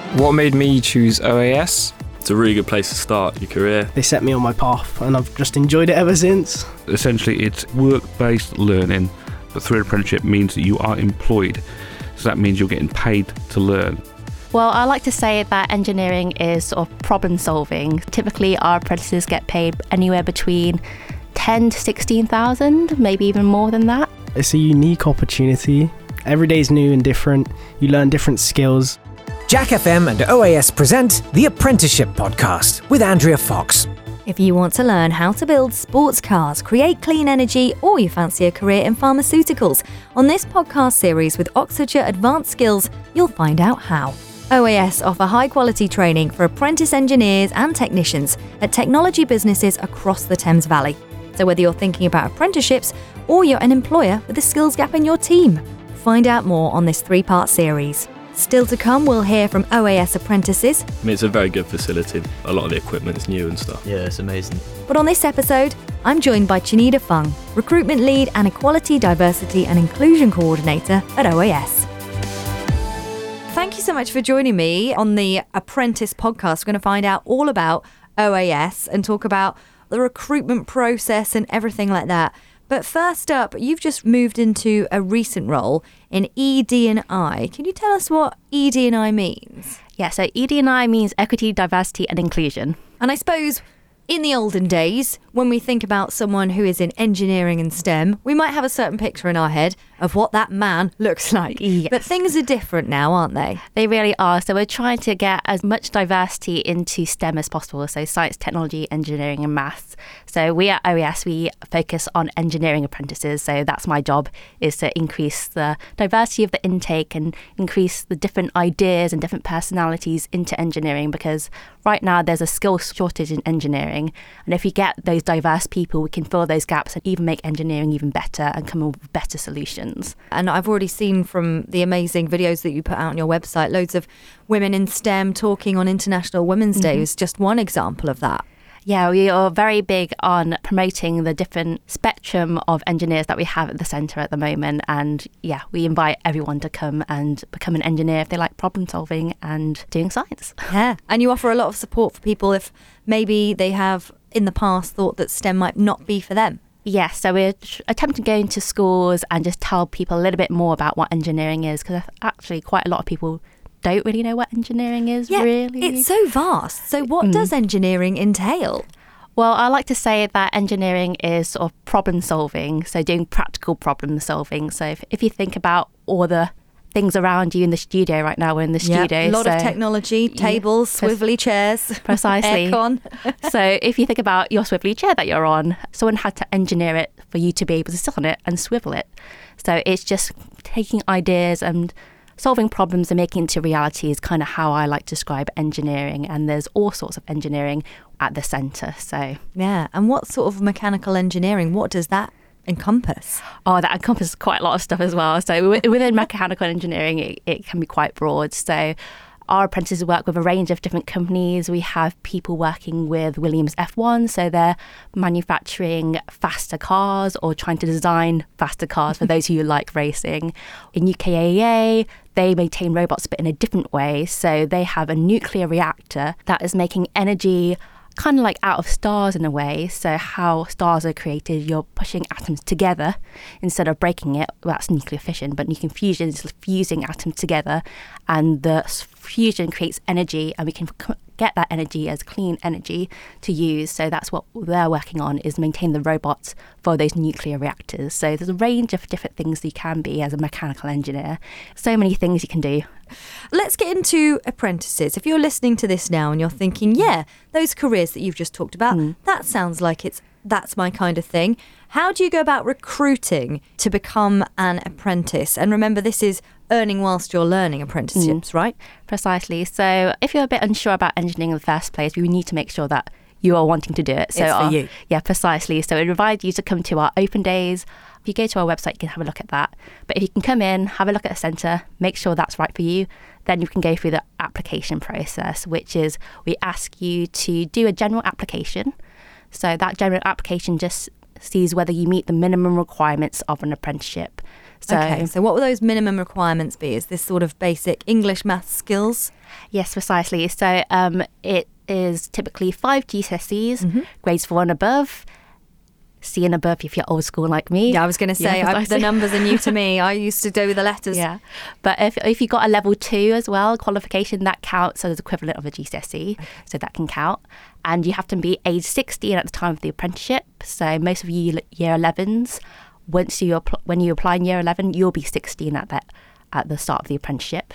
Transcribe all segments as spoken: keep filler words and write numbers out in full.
What made me choose O A S? It's a really good place to start your career. They set me on my path and I've just enjoyed it ever since. Essentially, it's work-based learning, but through an apprenticeship means that you are employed. So that means you're getting paid to learn. Well, I like to say that engineering is sort of problem solving. Typically, our apprentices get paid anywhere between ten to sixteen thousand, maybe even more than that. It's a unique opportunity. Every day is new and different. You learn different skills. Jack F M and O A S present the Apprenticeship Podcast with Andrea Fox. If you want to learn how to build sports cars, create clean energy, or you fancy a career in pharmaceuticals, on this podcast series with Oxfordshire Advanced Skills, you'll find out how. O A S offer high-quality training for apprentice engineers and technicians at technology businesses across the Thames Valley. So whether you're thinking about apprenticeships or you're an employer with a skills gap in your team, find out more on this three-part series. Still to come, we'll hear from O A S apprentices. I mean, it's a very good facility. A lot of the equipment's new and stuff. Yeah, it's amazing. But on this episode, I'm joined by Chinida Fung, Recruitment Lead and Equality, Diversity and Inclusion Coordinator at O A S. Thank you so much for joining me on the Apprentice Podcast. We're going to find out all about O A S and talk about the recruitment process and everything like that. But first up, you've just moved into a recent role in E D and I. Can you tell us what E D and I means? Yeah, so E D and I means equity, diversity and inclusion. And I suppose in the olden days, when we think about someone who is in engineering and STEM, we might have a certain picture in our head of what that man looks like. Yes. But things are different now, aren't they? They really are. So we're trying to get as much diversity into STEM as possible. So science, technology, engineering and maths. So we at O A S, we focus on engineering apprentices. So that's my job, is to increase the diversity of the intake and increase the different ideas and different personalities into engineering, because right now there's a skill shortage in engineering. And if you get those diverse people, we can fill those gaps and even make engineering even better and come up with better solutions. And I've already seen from the amazing videos that you put out on your website, loads of women in STEM talking on International Women's Day is just one example of that. Yeah, we are very big on promoting the different spectrum of engineers that we have at the centre at the moment. And yeah, we invite everyone to come and become an engineer if they like problem solving and doing science. Yeah, and you offer a lot of support for people if maybe they have in the past thought that STEM might not be for them. Yes, so we're attempting to go into schools and just tell people a little bit more about what engineering is, because actually quite a lot of people don't really know what engineering is, yeah, really. It's so vast. So what mm. does engineering entail? Well, I like to say that engineering is sort of problem solving, so doing practical problem solving. So if, if you think about all the things around you in the studio right now, we're in the yep, studio. A lot so, of technology, tables, yeah, swivelly chairs. Precisely. Aircon. So if you think about your swivelly chair that you're on, someone had to engineer it for you to be able to sit on it and swivel it. So it's just taking ideas and solving problems and making it into reality is kind of how I like to describe engineering. And there's all sorts of engineering at the centre. So yeah. And what sort of mechanical engineering, what does that encompass? Oh, that encompasses quite a lot of stuff as well. So within mechanical engineering, it, it can be quite broad. So our apprentices work with a range of different companies. We have people working with Williams F one, so they're manufacturing faster cars or trying to design faster cars for those who like racing. In U K A E A, they maintain robots but in a different way. So they have a nuclear reactor that is making energy kind of like out of stars in a way. So how stars are created, you're pushing atoms together instead of breaking it. Well, that's nuclear fission, but nuclear fusion is fusing atoms together, and the fusion creates energy, and we can get that energy as clean energy to use. So that's what they're working on, is maintain the robots for those nuclear reactors. So there's a range of different things you can be as a mechanical engineer. So many things you can do. Let's get into apprentices. If you're listening to this now and you're thinking, yeah, those careers that you've just talked about, mm. that sounds like it's that's my kind of thing. How do you go about recruiting to become an apprentice? And remember, this is earning whilst you're learning apprenticeships, mm. right? Precisely. So if you're a bit unsure about engineering in the first place, we need to make sure that you are wanting to do it. So it's for our, you. Yeah, precisely. So we invite you to come to our open days. If you go to our website, you can have a look at that. But if you can come in, have a look at the centre, make sure that's right for you, then you can go through the application process, which is we ask you to do a general application. So that general application just sees whether you meet the minimum requirements of an apprenticeship. So, okay, so what will those minimum requirements be? Is this sort of basic English maths skills? Yes, precisely. So um, it is typically five G C S Es, Mm-hmm. grades four and above, C and above if you're old school like me. Yeah, I was going to say, Yeah, I, precisely. the numbers are new to me. I used to go with the letters. Yeah, but if if you got a level two as well qualification, that counts as equivalent of a G C S E, so that can count. And you have to be age sixteen at the time of the apprenticeship. So most of you year elevens, once you apply, when you apply in year eleven, you'll be sixteen at that at the start of the apprenticeship.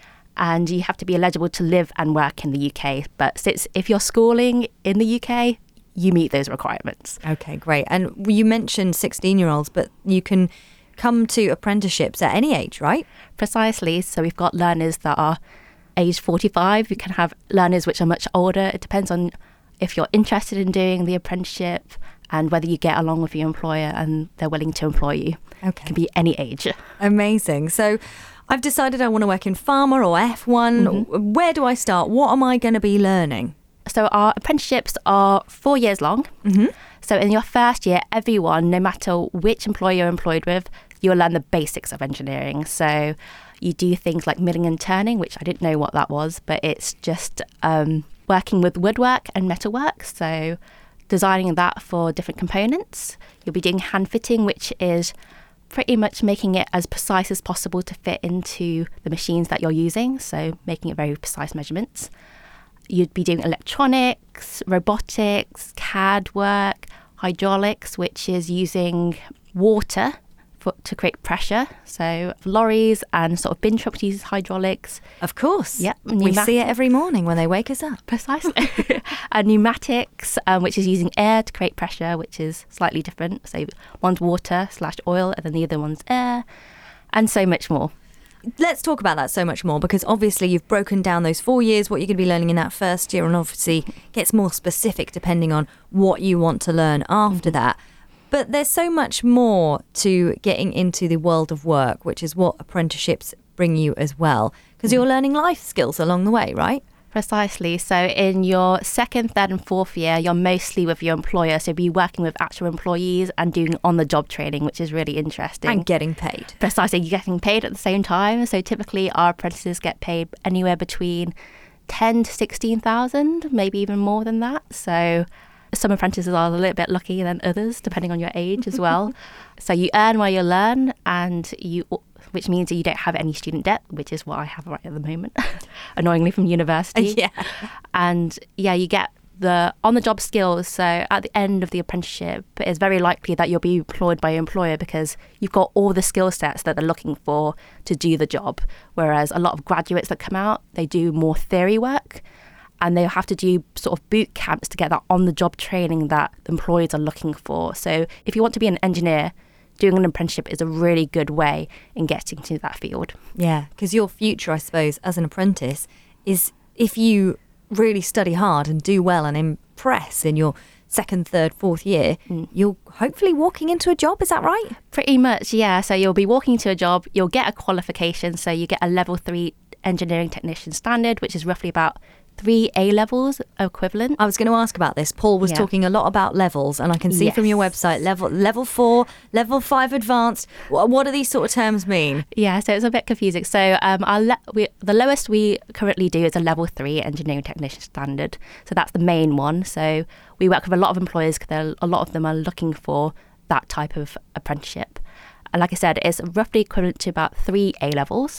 And you have to be eligible to live and work in the U K. But since if you're schooling in the U K, you meet those requirements. Okay, great. And you mentioned sixteen-year-olds, but you can come to apprenticeships at any age, right? Precisely. So we've got learners that are age forty-five. We can have learners which are much older. It depends on if you're interested in doing the apprenticeship and whether you get along with your employer and they're willing to employ you. Okay. It can be any age. Amazing. So I've decided I want to work in pharma or F one. Mm-hmm. Where do I start? What am I going to be learning? So our apprenticeships are four years long. Mm-hmm. So in your first year, everyone, no matter which employer you're employed with, you'll learn the basics of engineering. So you do things like milling and turning, which I didn't know what that was, but it's just um, working with woodwork and metalwork. So designing that for different components. You'll be doing hand fitting, which is pretty much making it as precise as possible to fit into the machines that you're using. So making it very precise measurements. You'd be doing electronics, robotics, C A D work, hydraulics, which is using water for, to create pressure. So lorries and sort of bin trucks use hydraulics. Of course. Yep. We Pneumatics. see it every morning when they wake us up. Precisely. And pneumatics, um, which is using air to create pressure, which is slightly different. So one's water slash oil, and then the other one's air, and so much more. Let's talk about that so much more, because obviously you've broken down those four years, what you're going to be learning in that first year, and obviously gets more specific depending on what you want to learn after Mm-hmm. that. But there's so much more to getting into the world of work, which is what apprenticeships bring you as well, because Mm-hmm. you're learning life skills along the way, right? Precisely. So in your second, third and fourth year, you're mostly with your employer. So you'll be working with actual employees and doing on-the-job training, which is really interesting. And getting paid. Precisely. You're getting paid at the same time. So typically our apprentices get paid anywhere between ten to sixteen thousand, maybe even more than that. So some apprentices are a little bit lucky than others, depending on your age as well. So you earn while you learn, and you, which means that you don't have any student debt, which is what I have right at the moment, annoyingly from university. Yeah. And yeah, you get the on-the-job skills. So at the end of the apprenticeship, it's very likely that you'll be employed by your employer because you've got all the skill sets that they're looking for to do the job. Whereas a lot of graduates that come out, they do more theory work, and they'll have to do sort of boot camps to get that on-the-job training that the employers are looking for. So if you want to be an engineer, doing an apprenticeship is a really good way in getting to that field. Yeah, because your future, I suppose, as an apprentice is if you really study hard and do well and impress in your second, third, fourth year, Mm. you're hopefully walking into a job. Is that right? Pretty much, yeah. So you'll be walking to a job, you'll get a qualification. So you get a level three engineering technician standard, which is roughly about three A levels equivalent. I was going to ask about this. Paul was Yeah. talking a lot about levels, and I can see from your Yes. website level level four, level five advanced. What, what do these sort of terms mean? Yeah, so it's a bit confusing. So um, our le- we, the lowest we currently do is a level three engineering technician standard. So that's the main one. So we work with a lot of employers because a lot of them are looking for that type of apprenticeship. And like I said, it's roughly equivalent to about three A levels.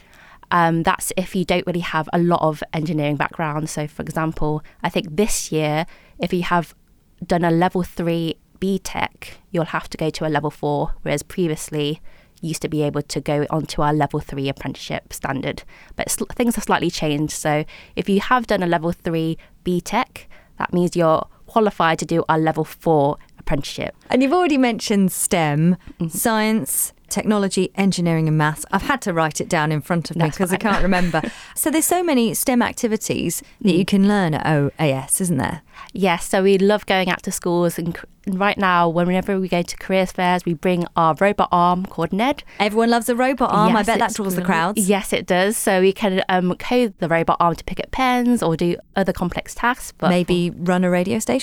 Um, that's if you don't really have a lot of engineering background. So, for example, I think this year, if you have done a level three B Tech, you'll have to go to a level four, whereas previously you used to be able to go onto our level three apprenticeship standard. But sl- things have slightly changed. So, if you have done a level three B Tech, that means you're qualified to do our level four apprenticeship. And you've already mentioned STEM, mm-hmm. science, technology, engineering and maths. I've had to write it down in front of me because I can't remember. So there's so many STEM activities that you can learn at O A S, isn't there? Yes, so we love going out to schools, and right now whenever we go to careers fairs, we bring our robot arm called Ned. Everyone loves a robot arm. Yes, I bet that it's draws the brilliant. crowds. Yes, it does. So we can um, code the robot arm to pick up pens or do other complex tasks. But maybe run a radio station?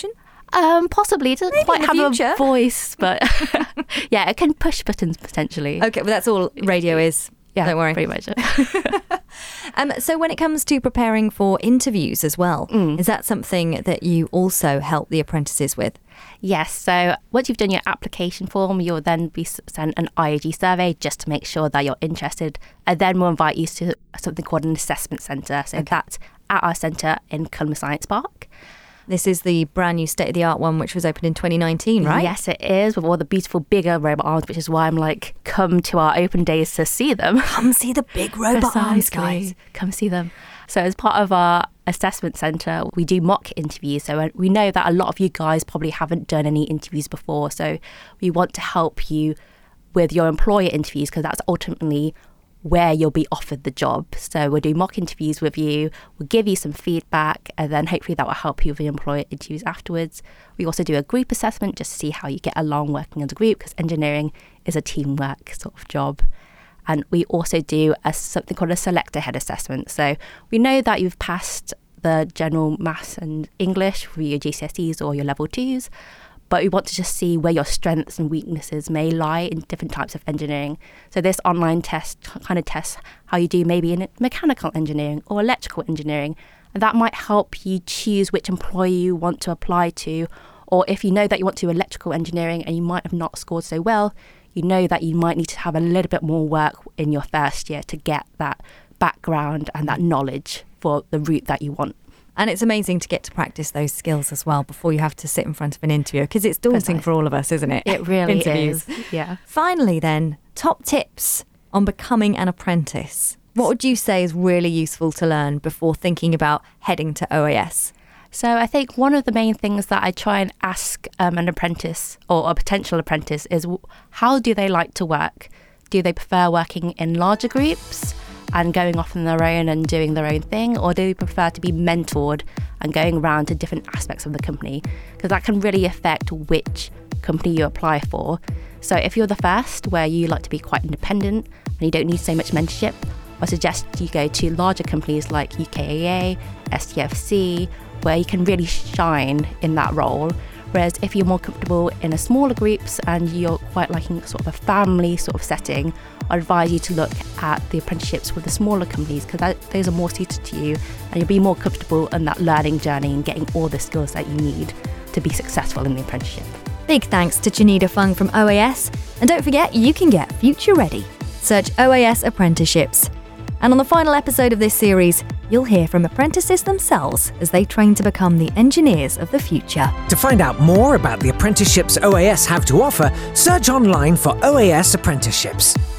Um, possibly. It doesn't Maybe quite in the have future. a voice, but yeah, it can push buttons potentially. Okay, well, that's all radio is. Yeah, Don't worry. pretty much it. Um, so when it comes to preparing for interviews as well, Mm. is that something that you also help the apprentices with? Yes, so once you've done your application form, you'll then be s- sent an I A G survey just to make sure that you're interested. And then we'll invite you to something called an assessment centre. So that's at our centre in Culmer Science Park. This is the brand new state-of-the-art one, which was opened in twenty nineteen, right? Yes, it is, with all the beautiful bigger robot arms, which is why I'm like, come to our open days to see them. Come see the big robot arms, Precisely. guys. Come see them. So as part of our assessment centre, we do mock interviews. So we know that a lot of you guys probably haven't done any interviews before. So we want to help you with your employer interviews because that's ultimately where you'll be offered the job. So we'll do mock interviews with you, we'll give you some feedback, and then hopefully that will help you with your employer interviews afterwards. We also do a group assessment just to see how you get along working as a group because engineering is a teamwork sort of job. And we also do a, something called a selector head assessment. So we know that you've passed the general maths and English for your G C S Es or your level twos, but we want to just see where your strengths and weaknesses may lie in different types of engineering. So this online test kind of tests how you do maybe in mechanical engineering or electrical engineering, and that might help you choose which employer you want to apply to. Or if you know that you want to do electrical engineering and you might have not scored so well, you know that you might need to have a little bit more work in your first year to get that background and that knowledge for the route that you want. And it's amazing to get to practice those skills as well before you have to sit in front of an interviewer because it's daunting Precisely. for all of us, isn't it? It really Interviews. is. Yeah. Finally then, top tips on becoming an apprentice. What would you say is really useful to learn before thinking about heading to O A S? So I think one of the main things that I try and ask um, an apprentice or a potential apprentice is w- how do they like to work? Do they prefer working in larger groups and going off on their own and doing their own thing? Or do they prefer to be mentored and going around to different aspects of the company? Because that can really affect which company you apply for. So if you're the first, where you like to be quite independent and you don't need so much mentorship, I suggest you go to larger companies like U K A A, S T F C, where you can really shine in that role. Whereas if you're more comfortable in a smaller groups and you're quite liking sort of a family sort of setting, I advise you to look at the apprenticeships with the smaller companies because those are more suited to you and you'll be more comfortable in that learning journey and getting all the skills that you need to be successful in the apprenticeship. Big thanks to Janita Fung from O A S. And don't forget, you can get future ready. Search O A S Apprenticeships. And on the final episode of this series, you'll hear from apprentices themselves as they train to become the engineers of the future. To find out more about the apprenticeships O A S have to offer, search online for O A S Apprenticeships.